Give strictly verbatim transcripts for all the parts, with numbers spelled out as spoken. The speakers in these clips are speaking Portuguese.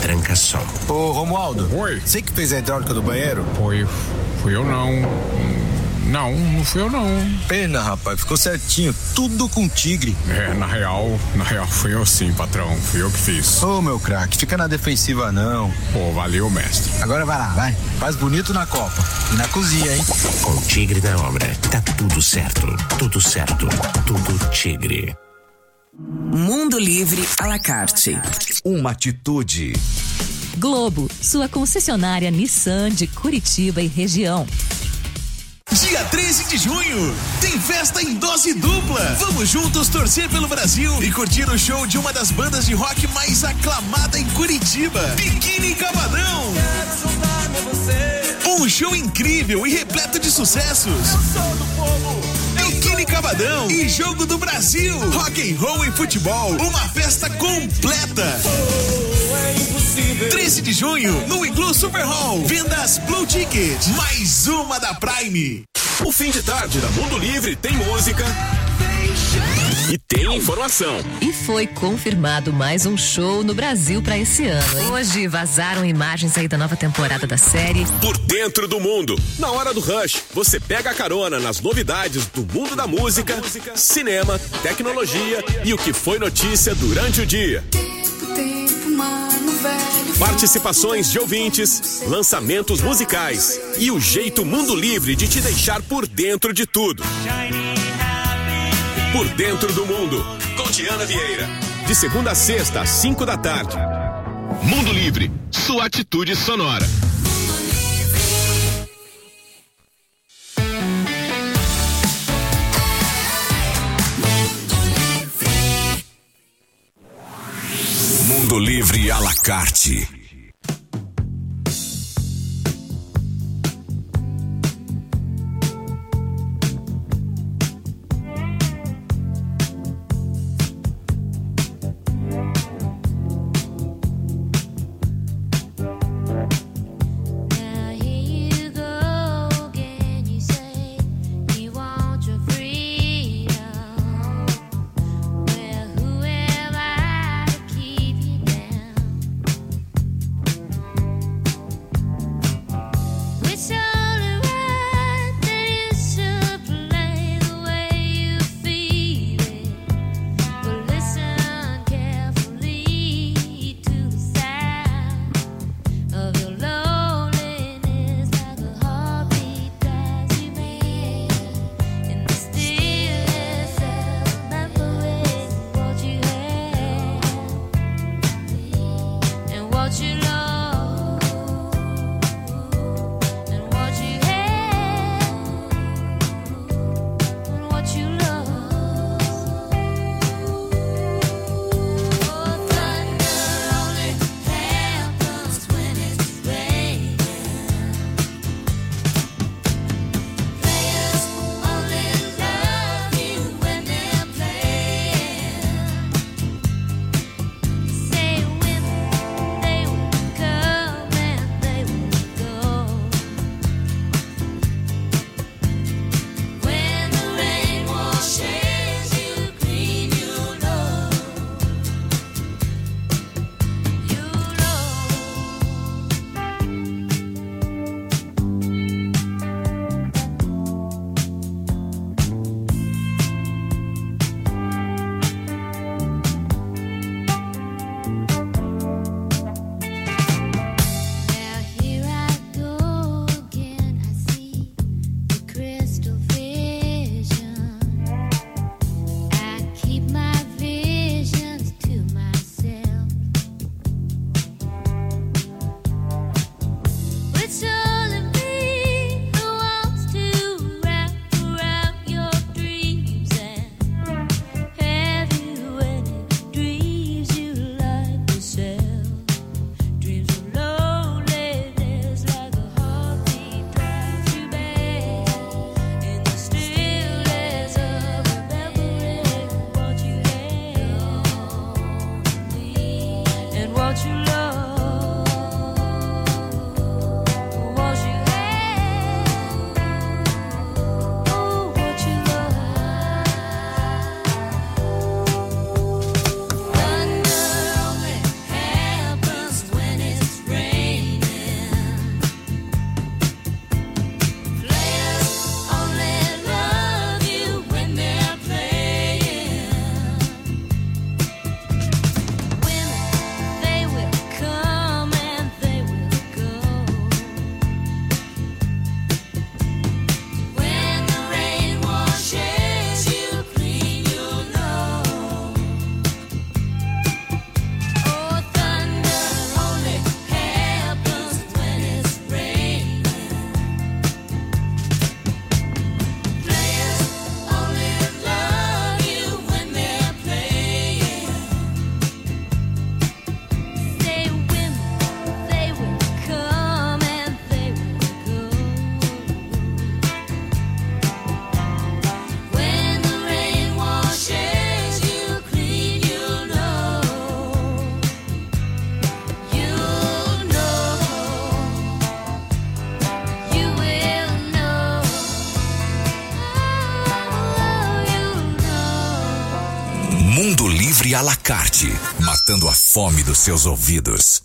tranca-som. Ô, Romualdo. Oi. Você que fez a hidráulica do banheiro? Foi, fui eu não. Não, não fui eu não. Pena, rapaz, ficou certinho, tudo com tigre. É, na real, na real fui eu sim, patrão, fui eu que fiz. Ô, meu craque, fica na defensiva não. Pô, valeu, mestre. Agora vai lá, vai, faz bonito na Copa e na cozinha, hein? Com o Tigre na obra, tá tudo certo, tudo certo, tudo Tigre. Mundo Livre à la carte. Uma atitude. Globo, sua concessionária Nissan de Curitiba e região. Dia treze de junho, tem festa em dose dupla. Vamos juntos torcer pelo Brasil e curtir o show de uma das bandas de rock mais aclamada em Curitiba, Biquíni Cavadão. Quero juntar-me a você. Um show incrível e repleto de sucessos. Eu sou do povo. Biquíni Cavadão e Jogo do Brasil, rock and roll e futebol, uma festa completa. Oh, é impossível. treze de junho, no Iglu Super Hall, vendas Blue Ticket, mais uma da Prime. O fim de tarde da Mundo Livre tem música e tem informação. E foi confirmado mais um show no Brasil pra esse ano, hein? Hoje vazaram imagens aí da nova temporada da série Por Dentro do Mundo. Na hora do Rush, você pega a carona nas novidades do mundo da música, cinema, tecnologia e o que foi notícia durante o dia. Tempo, tempo, mano, velho. Participações de ouvintes, lançamentos musicais e o jeito Mundo Livre de te deixar por dentro de tudo. Por Dentro do Mundo, com Diana Vieira. De segunda a sexta, às cinco da tarde. Mundo Livre, sua atitude sonora. Mundo Livre à la carte. Livre à la carte, matando a fome dos seus ouvidos.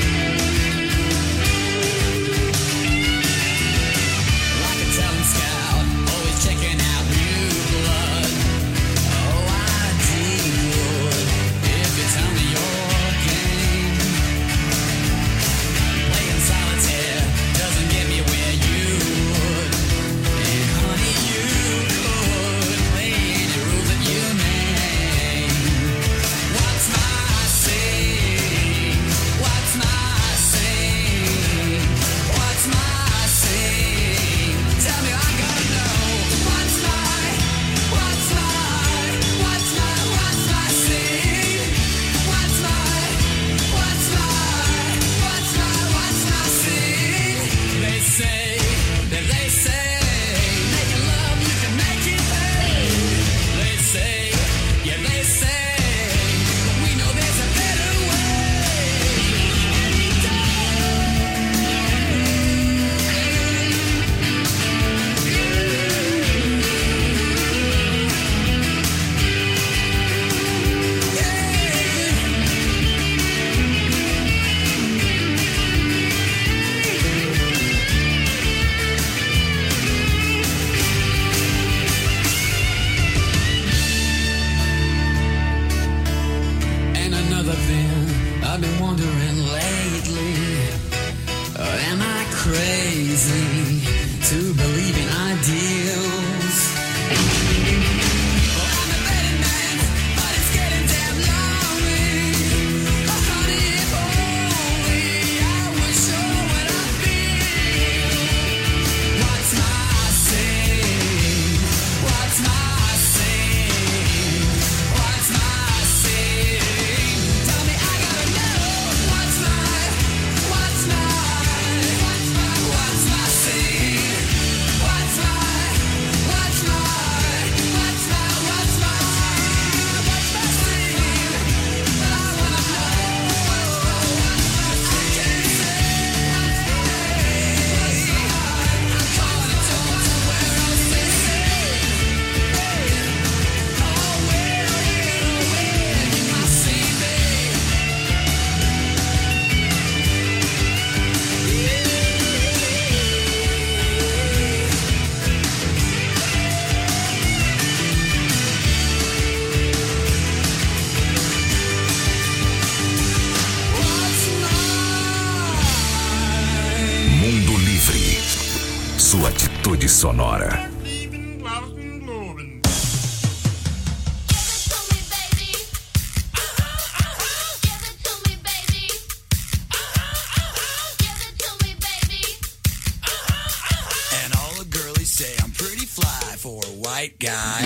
Sky. crazy to believe in ideals. Well, I'm a betting man, but it's getting damn lonely. Oh, honey, if only I was sure what I feel. What's my sin? What's my sin? What's my sin? Tell me, I gotta know. What's my, what's my, what's my, what's my sin? What's my, what's my, what's my, what's my, what's my sin? But I wanna know. I can't say. I'm calling it to where else they say. Oh, where, where, where can my sin be? Mundo Livre. Sua atitude sonora. And all the girlies say I'm pretty fly for a white guy.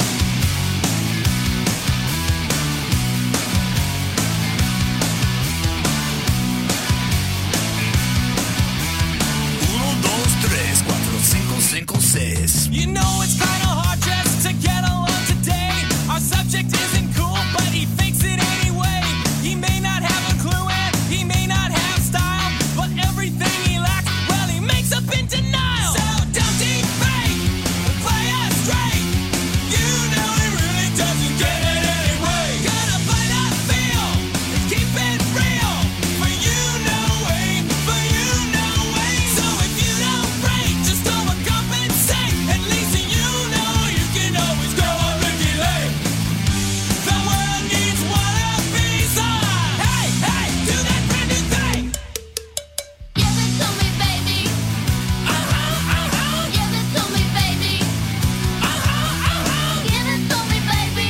Uno, dos, tres, cuatro, cinco, cinco, seis. You know it's kinda hard just to get along today. Our subject isn't cool, but he fakes it anyway. He may not have a clue and he may not have style, but everything he lacks, well, he makes up in denial. So don't defake, play us straight. You know he really doesn't get it anyway. Gotta play that feel and keep it real. For you know way, for you know way. So if you don't break, just overcompensate. At least you know you can always go on Ricky Lake. The world needs one of these. Hey, hey, do that brand new thing. Give it to me, baby. Uh-huh, uh-huh. Give it to me, baby. Uh-huh, uh-huh. Give it to me, baby.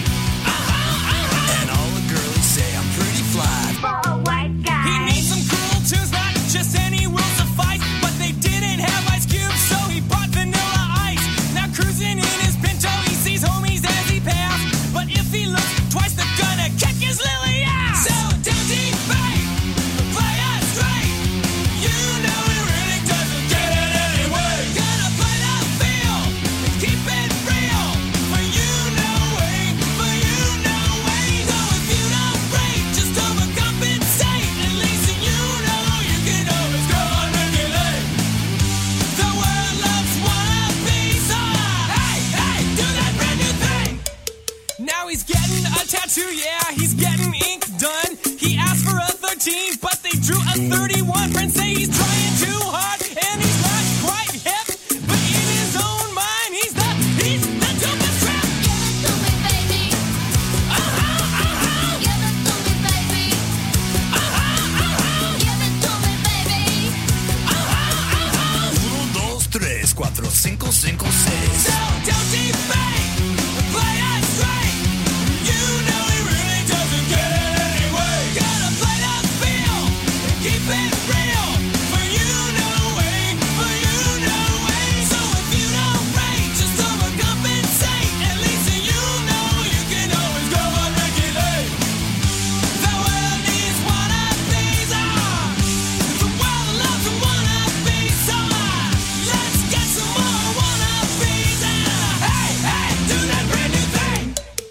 And all the girlies say I'm pretty fly. For a white guy. He needs some cool tunes, not just any will suffice. But they didn't have Ice Cube, so he bought Vanilla Ice. Now cruising in his Pinto, he sees homies as he passed. But if he looks twice, they're gonna kick his lily ass. So don't defake, play us straight. You know he really doesn't get it anyway. Gotta play that feel and keep it real. For you know way, for you know way. So if you don't break, just overcompensate. At least you know you can always go on Ricky Lake. The world loves one of these. Hey, hey, do that brand new thing. Now he's getting a tattoo, yeah, he's getting ink done. He asked for a thirteen, but they drew a thirty-one. Friends say he's trying too hard, and he's not quite hip. But in his own mind, he's the, he's the dopest rap. Give it to me, baby. Uh-huh, uh-huh, Give it to me, baby. uh-huh, uh-huh, Give it to me, baby. uh-huh, uh-huh. Uno, dos, tres, cuatro, cinco, cinco, seis. So don't defake, play us straight. You know he really doesn't get it anyway. Gotta play that feel and keep it real. For you know way, for you know way. So if you don't break, just overcompensate. At least you know you can always go on Ricky Lake. The world needs one of these. Ah, the world loves one of these. Ah, let's get some more one of these. Ah, hey, hey, do that brand new thing.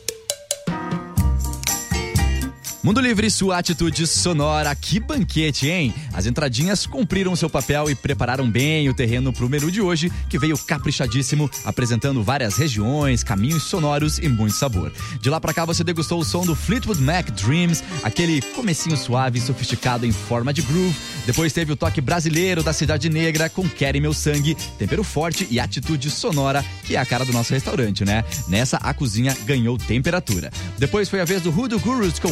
Mundo Livre, sua atitude sonora. Que banquete, hein? As entradinhas cumpriram seu papel e prepararam bem o terreno pro menu de hoje, que veio caprichadíssimo, apresentando várias regiões, caminhos sonoros e muito sabor. De lá pra cá você degustou o som do Fleetwood Mac Dreams, aquele comecinho suave e sofisticado em forma de groove. Depois teve o toque brasileiro da Cidade Negra com Quer em Meu Sangue, tempero forte e atitude sonora, que é a cara do nosso restaurante, né? Nessa, a cozinha ganhou temperatura. Depois foi a vez do Hoodoo Gurus com What's My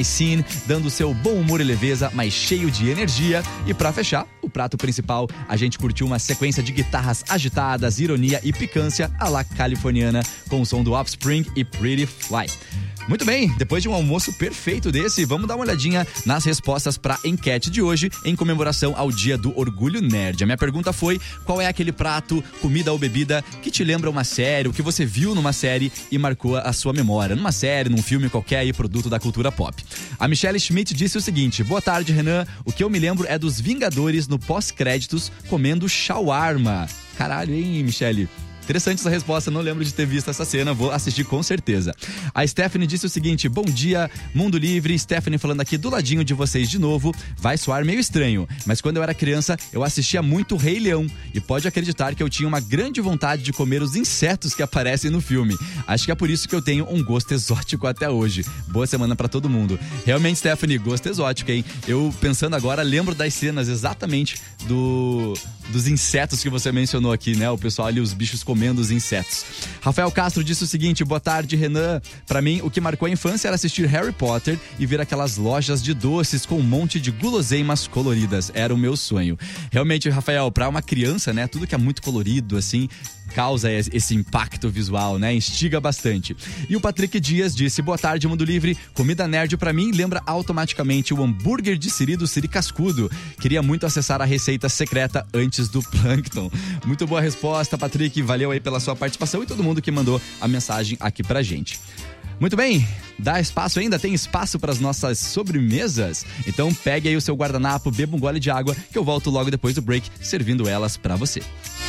Scene, dando seu bom humor e leveza, mas cheio de energia. E pra fechar, o prato principal, a gente curtiu uma sequência de guitarras agitadas, ironia e picância à la californiana, com o som do Offspring e Pretty Fly. Muito bem, depois de um almoço perfeito desse, vamos dar uma olhadinha nas respostas para a enquete de hoje, em comemoração ao Dia do Orgulho Nerd. A minha pergunta foi: qual é aquele prato, comida ou bebida que te lembra uma série, o que você viu numa série e marcou a sua memória? Numa série, num filme qualquer aí, produto da cultura pop. A Michelle Schmidt disse o seguinte: boa tarde, Renan. O que eu me lembro é dos Vingadores no pós-créditos comendo shawarma. Caralho, hein, Michelle? Interessante essa resposta, não lembro de ter visto essa cena, vou assistir com certeza. A Stephanie disse o seguinte: bom dia, Mundo Livre. Stephanie falando aqui do ladinho de vocês de novo. Vai soar meio estranho, mas quando eu era criança eu assistia muito Rei Leão e pode acreditar que eu tinha uma grande vontade de comer os insetos que aparecem no filme. Acho que é por isso que eu tenho um gosto exótico até hoje. Boa semana pra todo mundo. Realmente, Stephanie, gosto exótico, hein? Eu, pensando agora, lembro das cenas exatamente do... dos insetos que você mencionou aqui, né? O pessoal ali, os bichos comendo os insetos. Rafael Castro disse o seguinte: boa tarde, Renan. Pra mim, o que marcou a infância era assistir Harry Potter e ver aquelas lojas de doces com um monte de guloseimas coloridas. Era o meu sonho. Realmente, Rafael, pra uma criança, né? Tudo que é muito colorido, assim, causa esse impacto visual, né? Instiga bastante. E o Patrick Dias disse: boa tarde, Mundo Livre. Comida nerd pra mim lembra automaticamente o hambúrguer de siri do Siri Cascudo. Queria muito acessar a receita secreta antes do Plankton. Muito boa resposta, Patrick. Valeu aí pela sua participação e todo mundo que mandou a mensagem aqui pra gente. Muito bem, dá espaço ainda? Tem espaço para as nossas sobremesas? Então pegue aí o seu guardanapo, beba um gole de água, que eu volto logo depois do break, servindo elas pra você.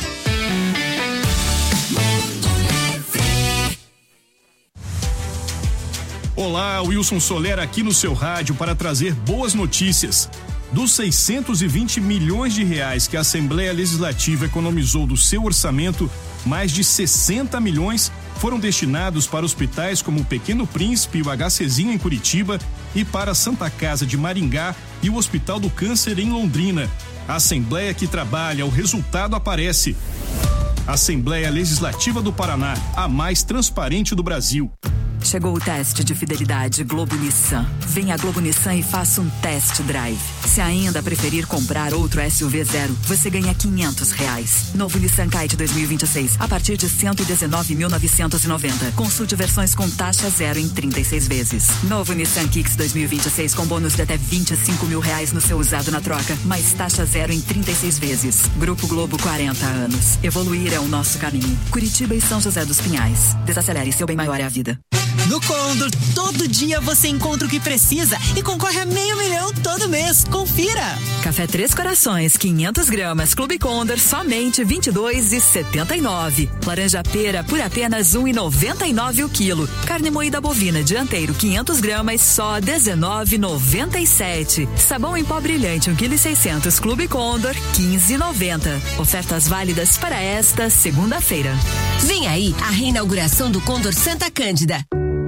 Olá, Wilson Soler aqui no seu rádio para trazer boas notícias. Dos seiscentos e vinte milhões de reais que a Assembleia Legislativa economizou do seu orçamento, mais de sessenta milhões foram destinados para hospitais como o Pequeno Príncipe e o HCzinho em Curitiba e para a Santa Casa de Maringá e o Hospital do Câncer em Londrina. A Assembleia que trabalha, o resultado aparece. Assembleia Legislativa do Paraná, a mais transparente do Brasil. Chegou o teste de fidelidade Globo Nissan. Venha a Globo Nissan e faça um test drive. Se ainda preferir comprar outro S U V zero, você ganha quinhentos reais. Novo Nissan Kite dois mil e vinte e seis, a partir de cento e dezenove mil novecentos e noventa. Consulte versões com taxa zero em trinta e seis vezes. Novo Nissan Kicks dois mil e vinte e seis com bônus de até vinte e cinco mil reais no seu usado na troca, mais taxa zero em trinta e seis vezes. Grupo Globo, quarenta anos. Evoluir é o nosso caminho. Curitiba e São José dos Pinhais. Desacelere, seu bem maior é a vida. No Condor, todo dia você encontra o que precisa e concorre a meio milhão todo mês. Confira! Café Três Corações, quinhentas gramas, Clube Condor, somente vinte e dois reais e setenta e nove centavos. Laranja pera por apenas um real e noventa e nove centavos o quilo. Carne moída bovina dianteiro, quinhentas gramas, só dezenove reais e noventa e sete centavos. Sabão em pó brilhante, um vírgula seiscentos quilos, Clube Condor, quinze reais e noventa centavos. Ofertas válidas para esta segunda-feira. Vem aí a reinauguração do Condor Santa Cândida.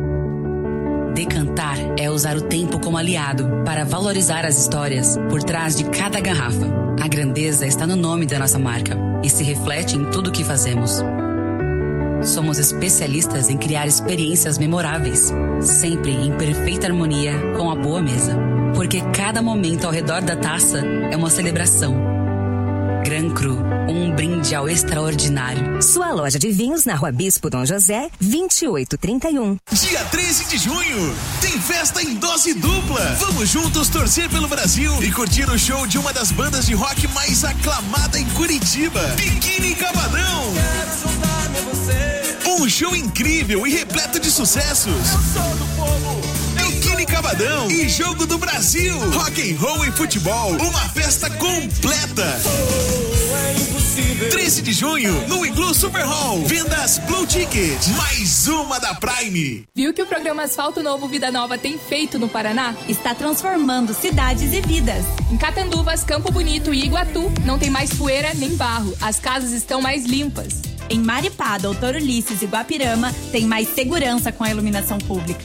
Decantar é usar o tempo como aliado para valorizar as histórias por trás de cada garrafa. A grandeza está no nome da nossa marca e se reflete em tudo o que fazemos. Somos especialistas em criar experiências memoráveis, sempre em perfeita harmonia com a boa mesa. Porque cada momento ao redor da taça é uma celebração. Gran Cru, um brinde ao extraordinário. Sua loja de vinhos na Rua Bispo Dom José, vinte e oito trinta e um. Dia treze de junho, tem festa em dose dupla. Vamos juntos torcer pelo Brasil e curtir o show de uma das bandas de rock mais aclamada em Curitiba, Biquíni Cavadão. Quero juntar-me a você. Um show incrível e repleto de sucessos. Eu sou do povo. Biquíni Cavadão e Jogo do Brasil, rock and roll e futebol, uma festa completa. Oh, é impossível. treze de junho, no Iglu Super Hall, vendas Blue Ticket, mais uma da Prime. Viu que o programa Asfalto Novo Vida Nova tem feito no Paraná? Está transformando cidades e vidas. Em Catanduvas, Campo Bonito e Iguatu, não tem mais poeira nem barro, as casas estão mais limpas. Em Maripá, Doutor Ulisses e Guapirama, tem mais segurança com a iluminação pública.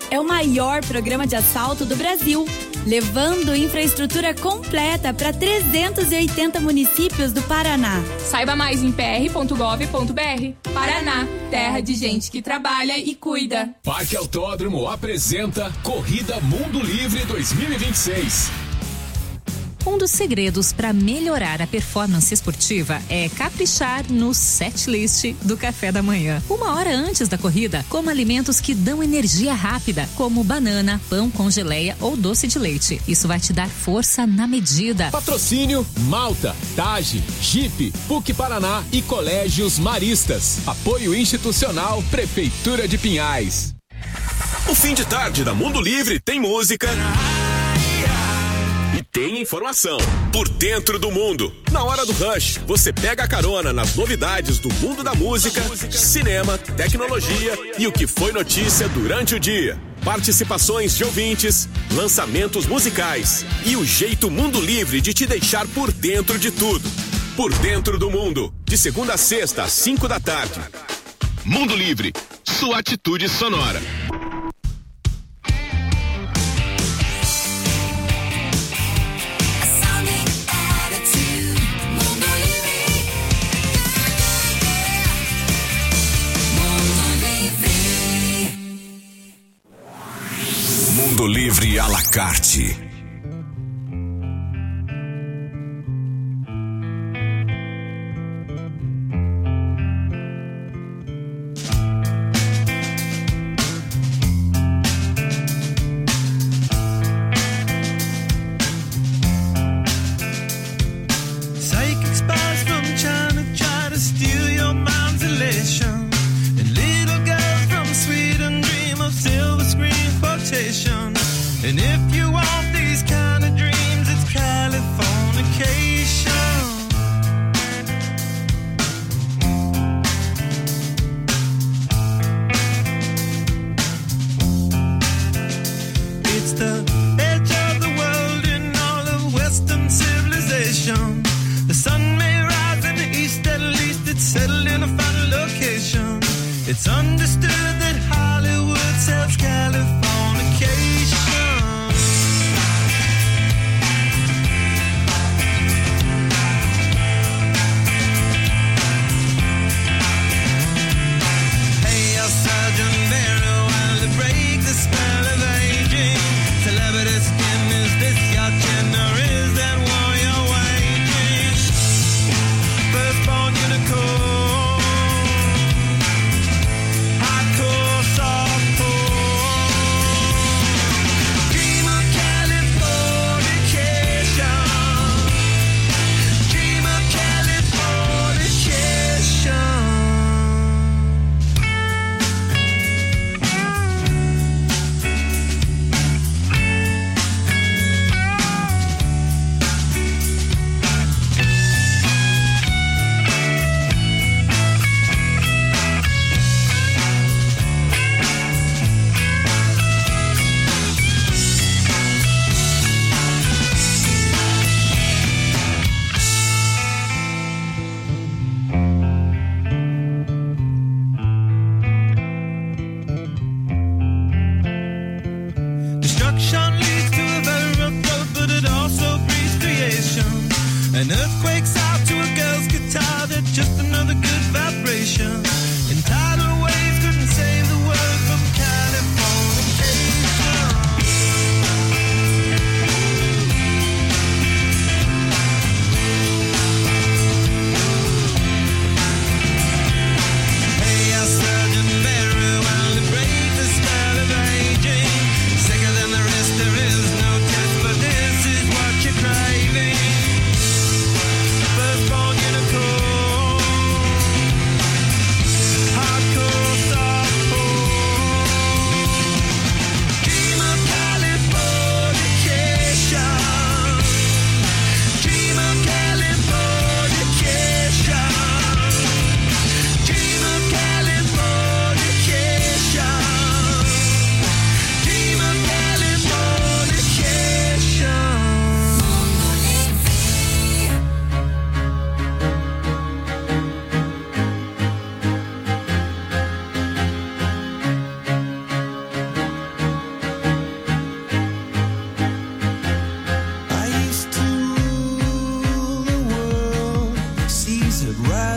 é o maior programa de asfalto do Brasil, levando infraestrutura completa para trezentos e oitenta municípios do Paraná. Saiba mais em p r ponto gov ponto b r. Paraná, terra de gente que trabalha e cuida. Parque Autódromo apresenta Corrida Mundo Livre dois mil e vinte e seis. Um dos segredos para melhorar a performance esportiva é caprichar no set list do café da manhã. Uma hora antes da corrida, coma alimentos que dão energia rápida, como banana, pão com geleia ou doce de leite. Isso vai te dar força na medida. Patrocínio Malta, Tage, Jeep, P U C Paraná e Colégios Maristas. Apoio institucional Prefeitura de Pinhais. O fim de tarde da Mundo Livre tem música e tem informação. Por dentro do mundo. Na hora do rush, você pega a carona nas novidades do mundo da música, cinema, tecnologia e o que foi notícia durante o dia. Participações de ouvintes, lançamentos musicais e o jeito Mundo Livre de te deixar por dentro de tudo. Por dentro do mundo. De segunda a sexta, às cinco da tarde. Mundo Livre. Sua atitude sonora. Mundo Livre à la carte. Psychic spies from China try to steal your mind's elation. And little girls from Sweden dream of silver screen quotation. And if you want these kind of dreams, it's Californication. It's the edge of the world in all of Western civilization. The sun may rise in the east, at least it's settled in a final location. It's understood that Hollywood sells Californication. Hey, El Sergeant, very well to break the spell of aging. Celebrity skin, is this your chin or is that war you're waging? Firstborn unicorn, hot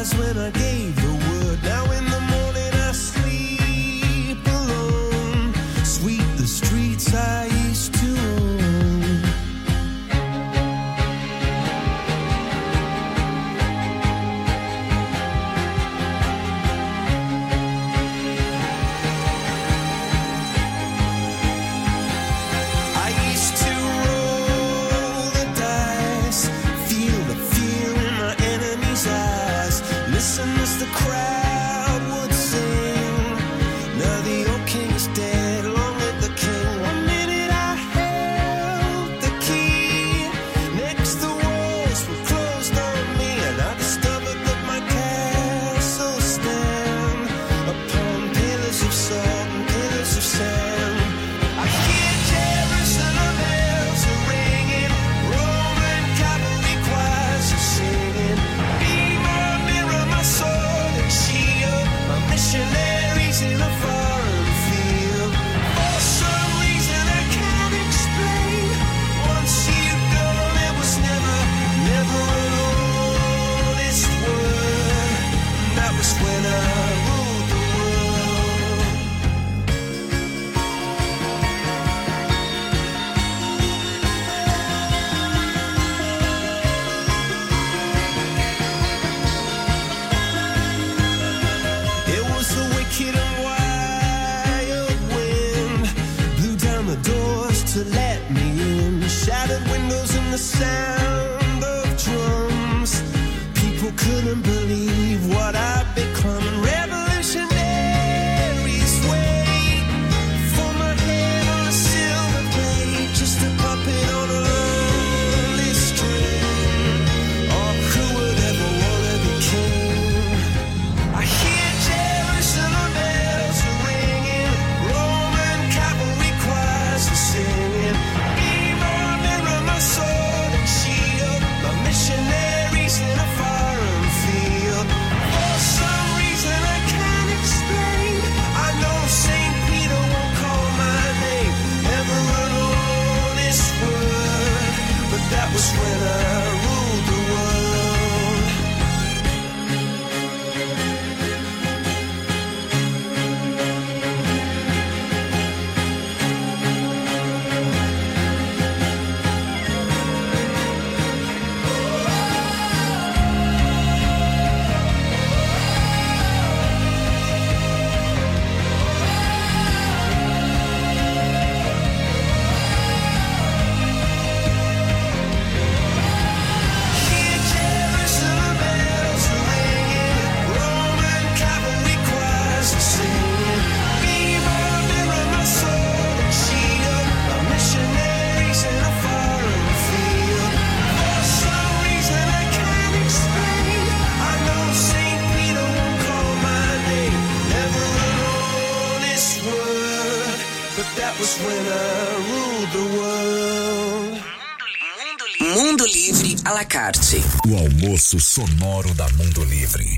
eyes when I gave the word. Now in the morning I sleep alone. Sweep the streets I used to own. I used to roll the dice, feel the fear in my enemy's eyes. Listen as the crowd would sing. Now the old king is dead, long live the king. One minute I held the key. Next the walls were closed on me, and I discovered that my castle stand upon pillars of salt and pillars of sand. I hear Jerusalem bells are ringing, Roman cavalry choirs are singing. Be my mirror, my sword and shield, my missionaries in a foreign field. For some reason I can't explain, once you go there was never, never an honest word. That was when I ruled the world. It was the wicked and wild wind, blew down the doors to let me in. Shattered windows and the sound of drums. People couldn't believe what I'd become. And revolutionaries wait for my head on a silver plate, just a puppet on a lonely string. Oh, who would ever wanna be king? I hear Jerusalem bells are ringing, Roman cavalry choirs are singing. Be my mirror, my sword and shield, my missionaries in a foreign field. For some reason I can't explain, I know Saint Peter won't call my name, never an honest word. But that was when I ruled the world. Hear Jerusalem bells are ringing, Roman cavalry choirs are singing. Be my mirror, my sword and shield, my missionaries in a foreign field. For some reason I can't explain, I know Saint Peter won't call my name, never an honest word. But that was when I ruled the world. Mundo Livre à la carte. O almoço sonoro da Mundo Livre.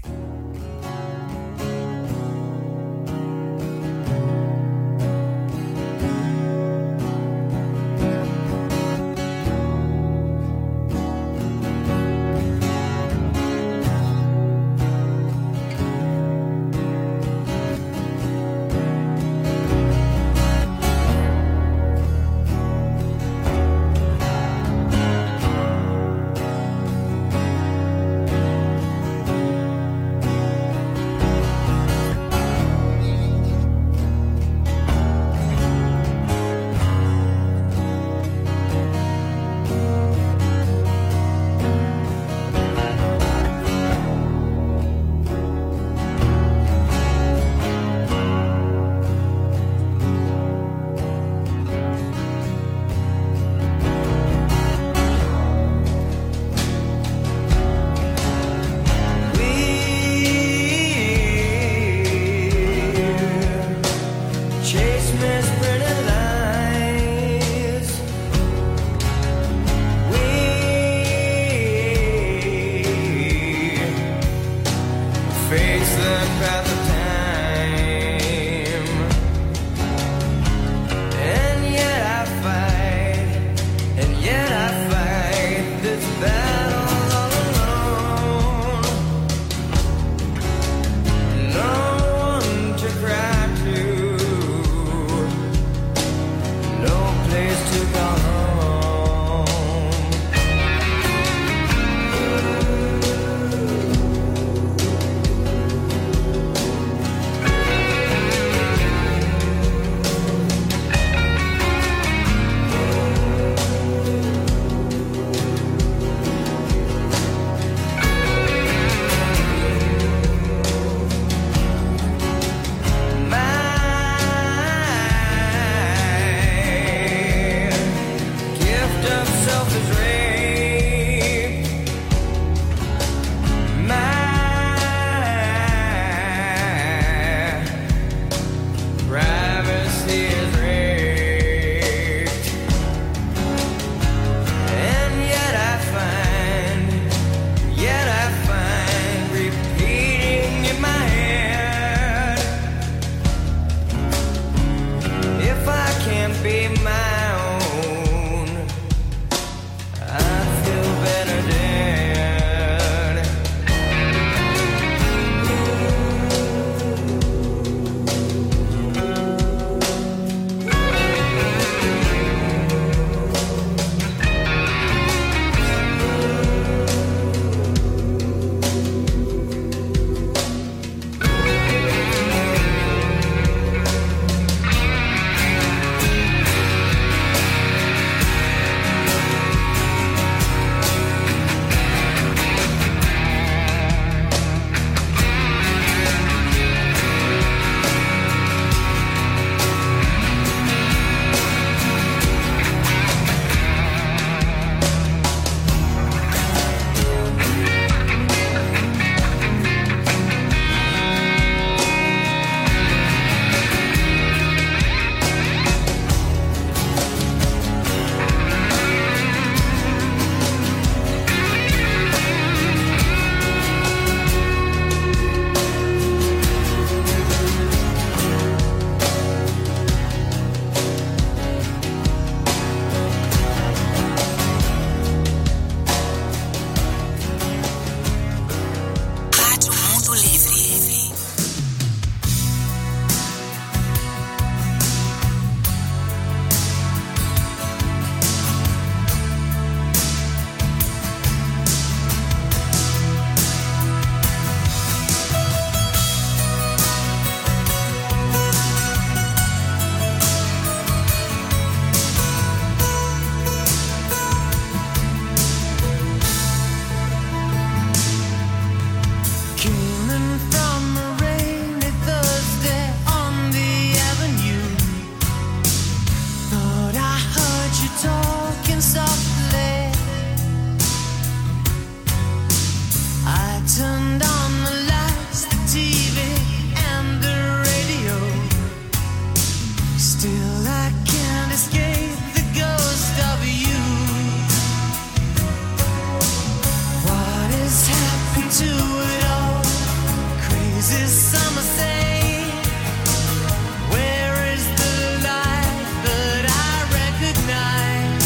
to it all. Crazy summer say, where is the life that I recognize?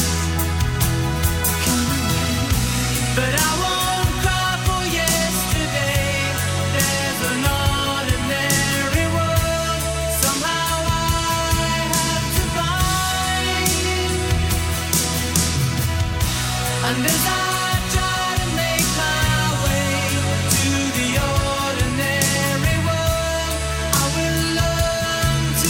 But I won't cry for yesterday. There's an ordinary world somehow I have to find. And as I try to make my way to the ordinary world, I will learn to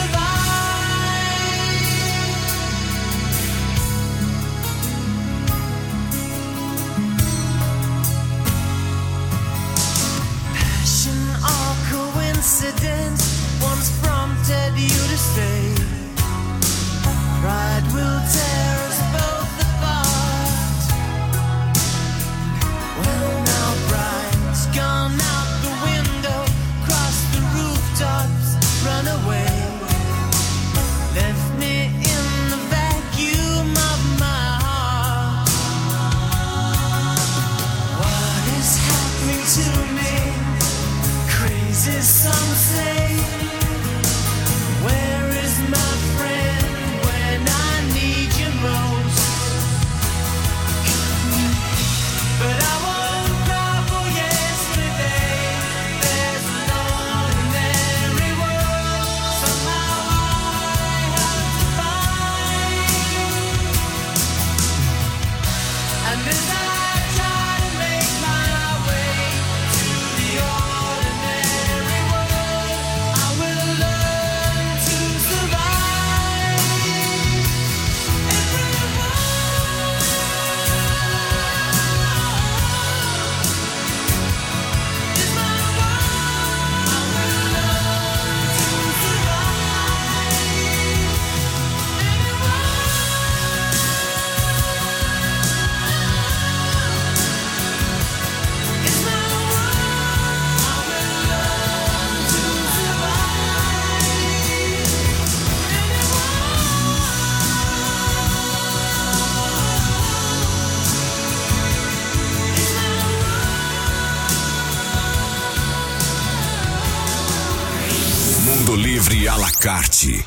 survive. Passion or coincidence once prompted you to stay. Pride will tear us both apart. Well, now bride's gone out the window, cross the rooftops, run away. Left me in the vacuum of my heart. What is happening to me? Crazy, some say. Where is my friend when I need you most? But I won't cry for yesterday. There's an ordinary world somehow I have to find. And as I try to make my way to the ordinary world, I will learn to survive. Mundo Livre à la carte.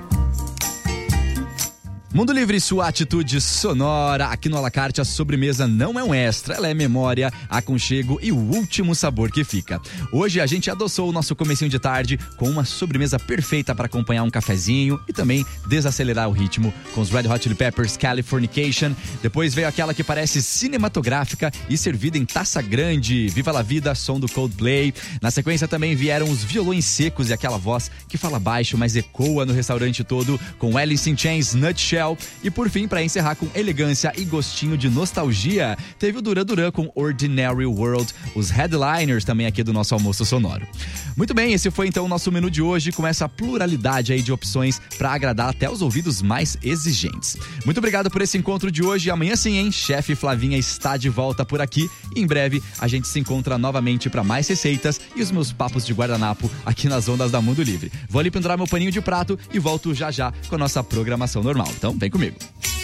Mundo Livre, sua atitude sonora. Aqui no Alacarte, a sobremesa não é um extra, ela é memória, aconchego e o último sabor que fica. Hoje a gente adoçou o nosso comecinho de tarde com uma sobremesa perfeita para acompanhar um cafezinho e também desacelerar o ritmo com os Red Hot Chili Peppers Californication. Depois veio aquela que parece cinematográfica e servida em taça grande, Viva la Vida, som do Coldplay. Na sequência também vieram os violões secos e aquela voz que fala baixo, mas ecoa no restaurante todo com Alice in Chains, Nutshell. E por fim, para encerrar com elegância e gostinho de nostalgia, teve o Duran Duran com Ordinary World, os headliners também aqui do nosso almoço sonoro. Muito bem, esse foi então o nosso menu de hoje, com essa pluralidade aí de opções para agradar até os ouvidos mais exigentes. Muito obrigado por esse encontro de hoje. Amanhã sim, hein? Chefe Flavinha está de volta por aqui e em breve a gente se encontra novamente para mais receitas e os meus papos de guardanapo aqui nas ondas da Mundo Livre. Vou ali pendurar meu paninho de prato e volto já já com a nossa programação normal. Então, vem comigo.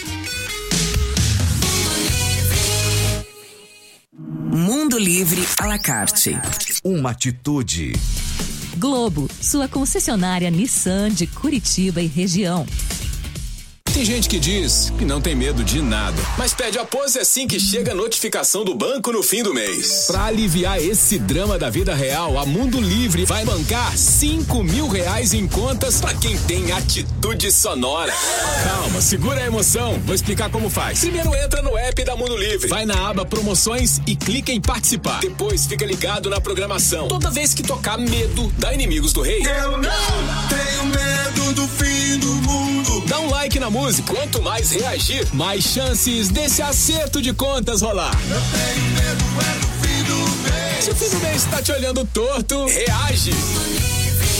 Mundo Livre à la carte. Uma atitude. Globo, sua concessionária Nissan de Curitiba e região. Tem gente que diz que não tem medo de nada, mas pede a pose assim que chega a notificação do banco no fim do mês. Pra aliviar esse drama da vida real, a Mundo Livre vai bancar cinco mil reais em contas pra quem tem atitude sonora. Calma, segura a emoção. Vou explicar como faz. Primeiro entra no app da Mundo Livre, vai na aba promoções e clica em participar. Depois fica ligado na programação. Toda vez que tocar Medo da Inimigos do Rei. Eu não tenho medo do fim do mundo. Dá um like na música. Quanto mais reagir, mais chances desse acerto de contas rolar. Eu tenho medo é do fim do mês. Se o fim do mês tá te olhando torto, reage.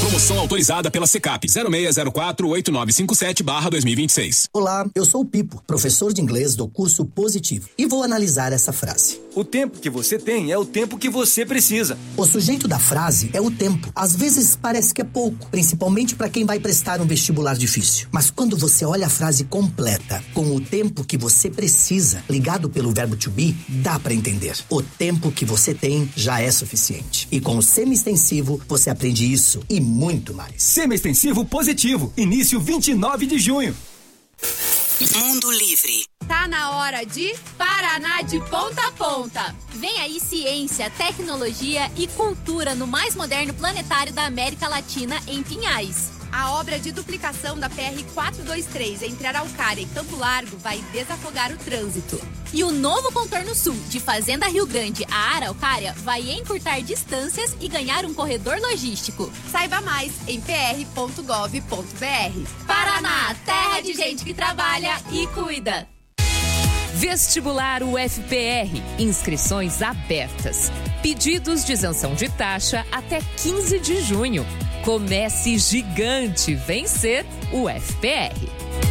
Promoção autorizada pela Secap zero seis zero quatro oito nove cinco sete barra dois mil e vinte e seis. Olá, eu sou o Pipo, professor de inglês do curso Positivo, e vou analisar essa frase. O tempo que você tem é o tempo que você precisa. O sujeito da frase é o tempo. Às vezes parece que é pouco, principalmente para quem vai prestar um vestibular difícil. Mas quando você olha a frase completa, com o tempo que você precisa, ligado pelo verbo to be, dá para entender. O tempo que você tem já é suficiente. E com o semi-extensivo, você aprende isso e muito mais. Semi-extensivo Positivo. Início vinte e nove de junho. Mundo Livre. Tá na hora de Paraná de ponta a ponta. Vem aí ciência, tecnologia e cultura no mais moderno planetário da América Latina, em Pinhais. A obra de duplicação da P R quatrocentos e vinte e três entre Araucária e Campo Largo vai desafogar o trânsito. E o novo contorno sul de Fazenda Rio Grande a Araucária vai encurtar distâncias e ganhar um corredor logístico. Saiba mais em p r ponto gov ponto b r. Paraná, terra de gente que trabalha e cuida. Vestibular U F P R. Inscrições abertas. Pedidos de isenção de taxa até quinze de junho. Comece gigante. Vencer U F P R.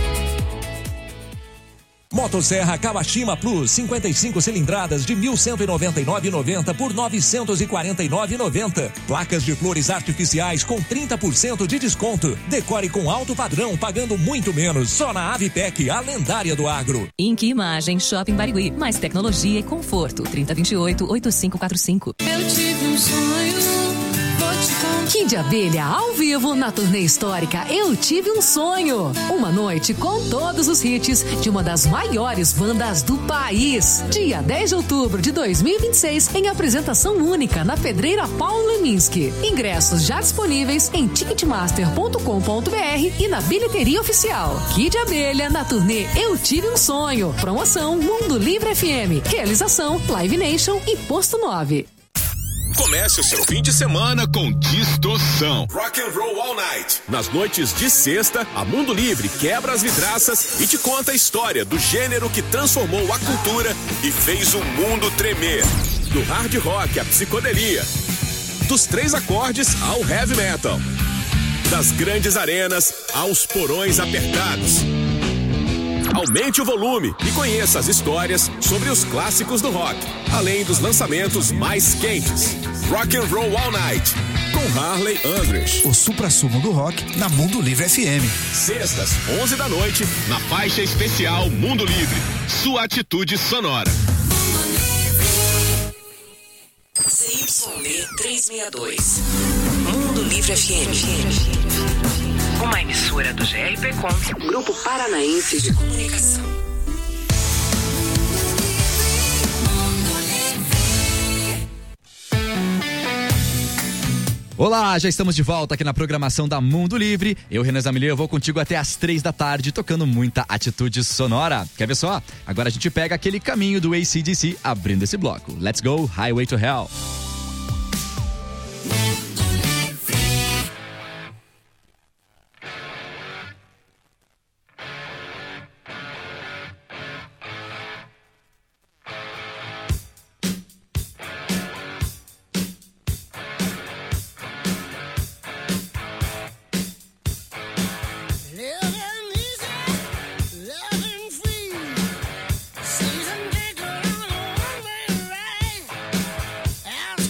Motosserra Kawashima Plus, cinquenta e cinco cilindradas de mil cento e noventa e nove reais e noventa centavos por novecentos e quarenta e nove reais e noventa centavos. Placas de flores artificiais com trinta por cento de desconto. Decore com alto padrão, pagando muito menos. Só na Avipec, a lendária do agro. Ink Imagem Shopping Barigui. Mais tecnologia e conforto. trinta vinte e oito, oitenta e cinco quarenta e cinco. Eu tive um sonho. Kid Abelha ao vivo na turnê histórica Eu Tive um Sonho. Uma noite com todos os hits de uma das maiores bandas do país. Dia dez de outubro de dois mil e vinte e seis, em apresentação única na Pedreira Paulo Leminski. Ingressos já disponíveis em ticketmaster ponto com ponto b r e na bilheteria oficial. Kid Abelha na turnê Eu Tive um Sonho. Promoção Mundo Livre F M. Realização Live Nation e Posto nove. Comece o seu fim de semana com distorção. Rock and Roll All Night. Nas noites de sexta, a Mundo Livre quebra as vidraças e te conta a história do gênero que transformou a cultura e fez o mundo tremer. Do hard rock à psicodelia. Dos três acordes ao heavy metal. Das grandes arenas aos porões apertados. Aumente o volume e conheça as histórias sobre os clássicos do rock, além dos lançamentos mais quentes. Rock and Roll All Night, com Harley Andress. O suprassumo do rock na Mundo Livre F M. Sextas, onze da noite, na faixa especial Mundo Livre. Sua atitude sonora. C Y B trezentos e sessenta e dois. Mundo Livre F M. Uma emissora do G R P Com, Grupo Paranaense de Comunicação. Olá, já estamos de volta aqui na programação da Mundo Livre. Eu, Renan Zamilier, vou contigo até às três da tarde, tocando muita atitude sonora. Quer ver só? Agora a gente pega aquele caminho do A C D C abrindo esse bloco. Let's go, Highway to Hell. Season ticket on a one-way ride.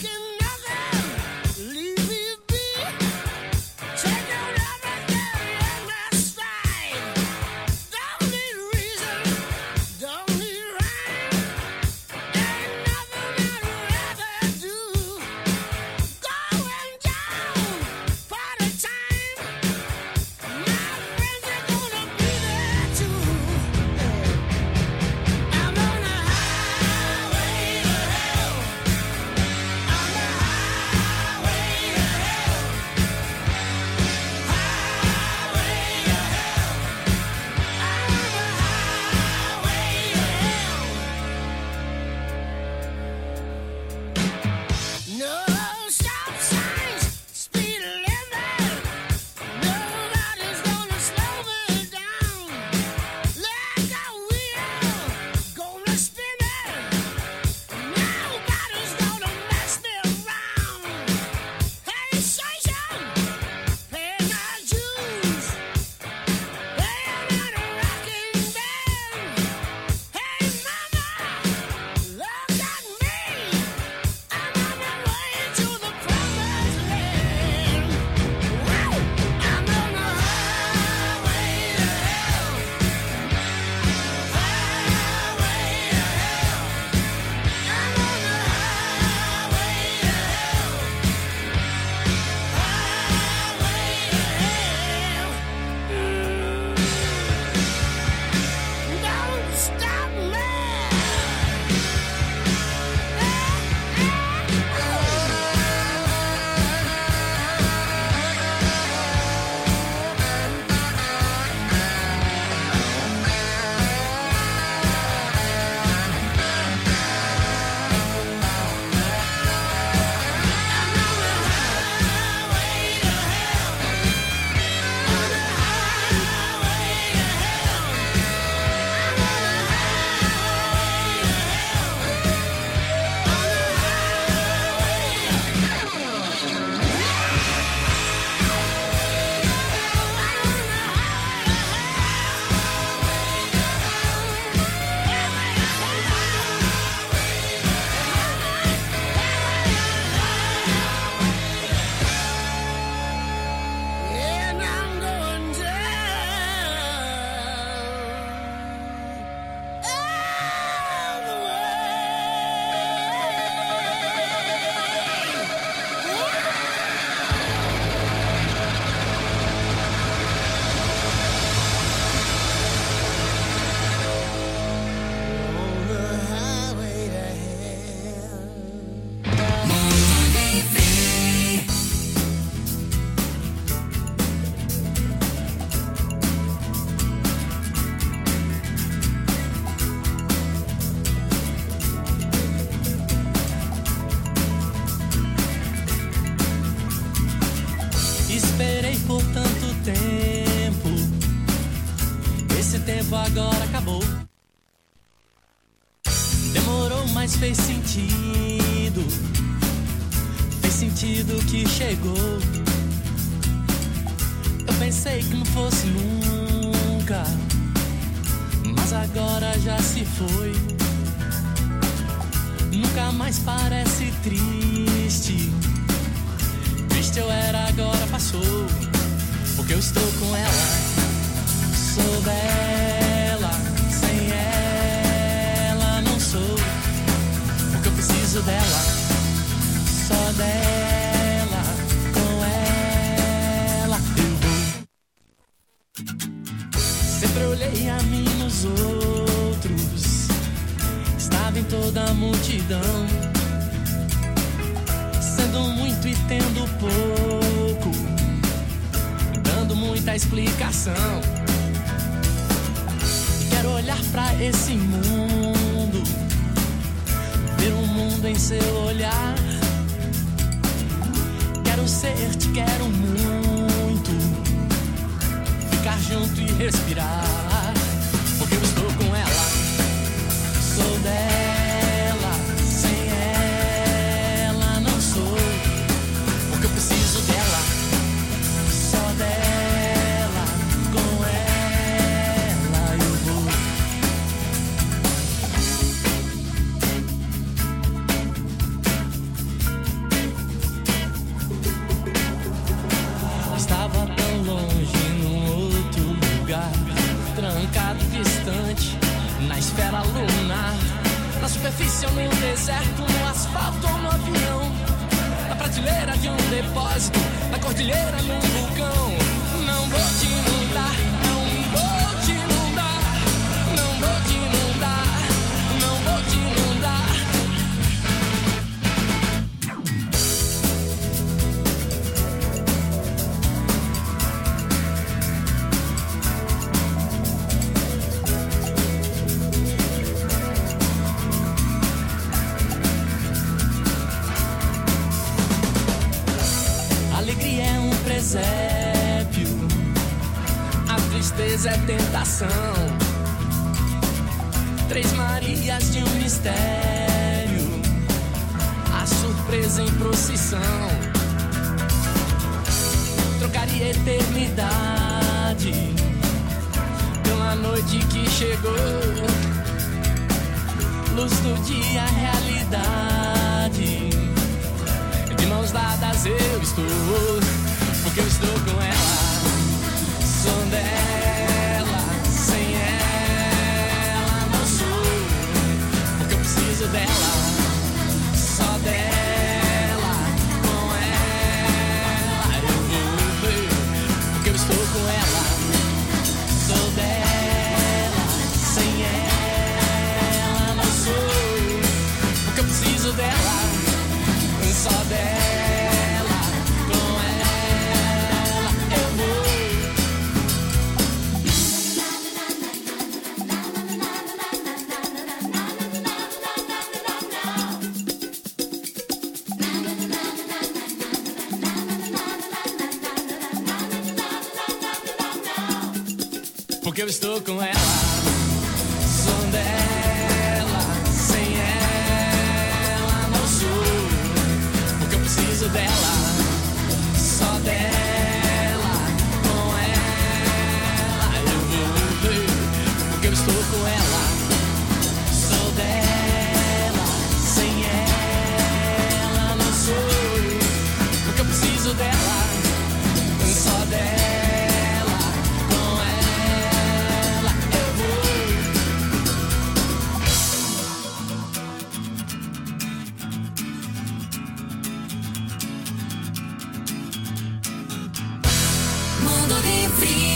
mas fez sentido. Fez sentido que chegou. Eu pensei que não fosse nunca, mas agora já se foi. Nunca mais parece triste. Triste eu era, agora passou. Porque eu estou com ela. Sou dela, sem ela não sou. Porque eu preciso dela, só dela, com ela eu vou. Sempre olhei a mim nos outros, estava em toda a multidão, sendo muito e tendo pouco, dando muita explicação. Quero olhar pra esse mundo, ver o mundo em seu olhar. Quero ser, te quero muito, ficar junto e respirar. Porque eu estou com ela, sou dela, sem ela não sou. Porque eu preciso dela, só dela, com ela eu vou. Estava tão longe num outro lugar, trancado, distante, na esfera lunar, na superfície ou no deserto, no asfalto ou no avião, na prateleira de um depósito, na cordilheira num vulcão. Não vou te inundar, não vou te inundar, não vou te inundar, não vou te inundar. Alegria é um presépio, a tristeza é tentação. Três Marias de um mistério, a surpresa em procissão. Trocaria eternidade pela noite que chegou. Luz do dia, realidade. De mãos dadas eu estou, porque eu estou com ela. Sou dela, sem ela não sou. Porque eu preciso dela, só dela, com ela eu vou. Porque eu estou com ela, sou dela, sem ela não sou. Porque eu preciso dela, só dela, com ela eu vou. Porque eu estou com ela, sou dela, sem ela não sou. Porque eu preciso dela, só dela, com ela eu vou. Porque eu estou com ela, sou dela, sem ela não sou. Porque eu preciso dela, só dela, com ela eu vou. Mundo Livre.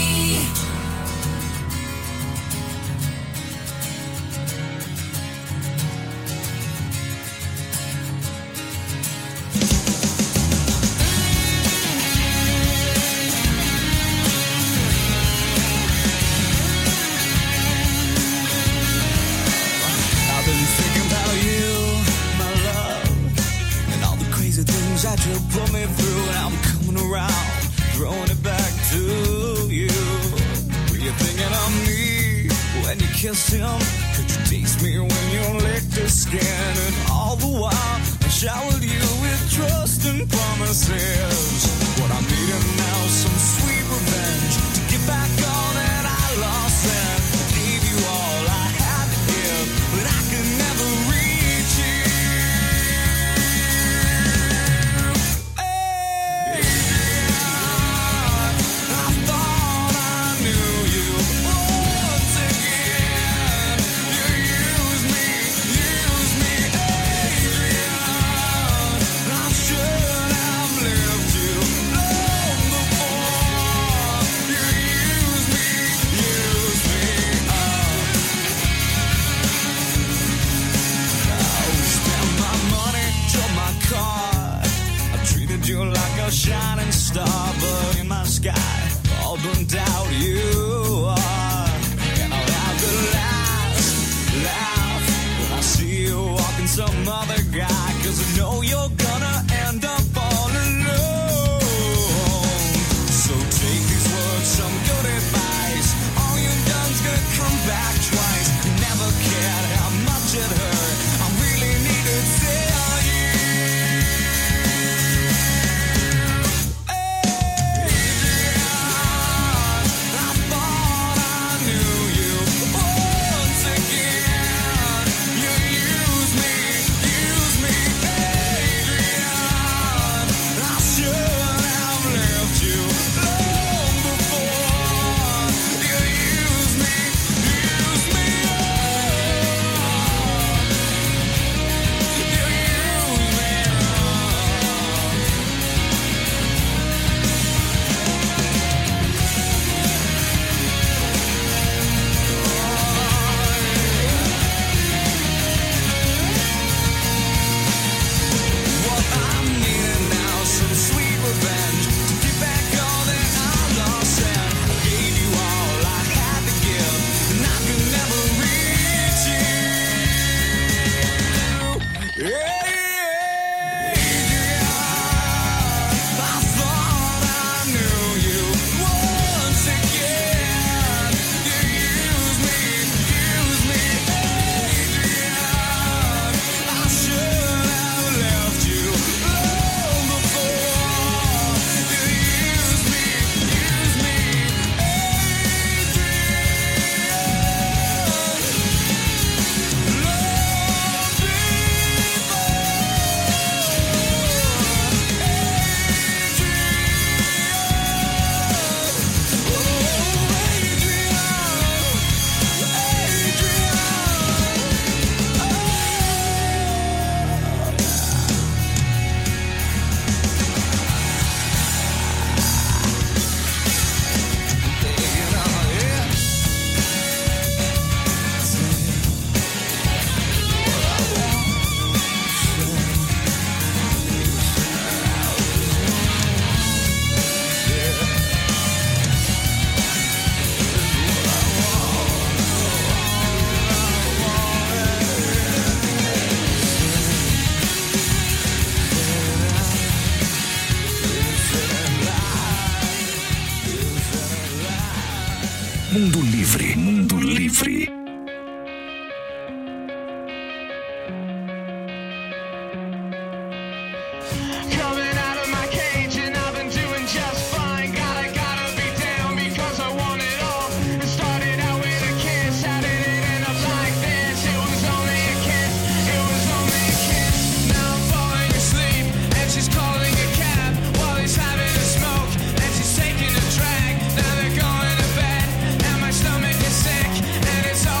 I've been thinking about you, my love, and all the crazy things that you put me through. And I'm coming around, throwing it back to you. Were you thinking of me when when you kissed him? Could you taste me when you licked his skin? And all the while I showered you with trust and promises. What I'm needing now is some sweet revenge to get back all that I lost and I gave you all I had to give, but I could never reach you. You like a shining star, but in my sky, all burned out you are. And I'll have the last laugh when I see you walking some other guy, 'cause I know you're gonna end up all alone. So take these words, some good advice. All you've done's gonna come back twice. You never cared how much it hurt. I really need to tell you. Mundo Livre, Mundo Livre. Taking a drag, now they're going to bed, and my stomach is sick, and it's all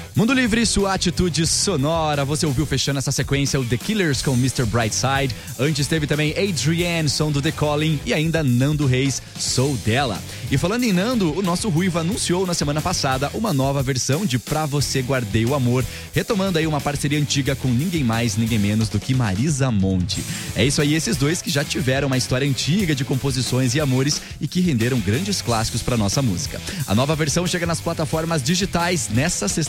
Mundo Livre, sua atitude sonora. Você ouviu fechando essa sequência o The Killers com mister Brightside. Antes teve também Adrienne, som do The Calling, e ainda Nando Reis, Sou Dela. E falando em Nando, o nosso Ruivo anunciou na semana passada uma nova versão de Pra Você Guardei o Amor, retomando aí uma parceria antiga com ninguém mais, ninguém menos do que Marisa Monte. É isso aí, esses dois que já tiveram uma história antiga de composições e amores e que renderam grandes clássicos para nossa música. A nova versão chega nas plataformas digitais nessa sexta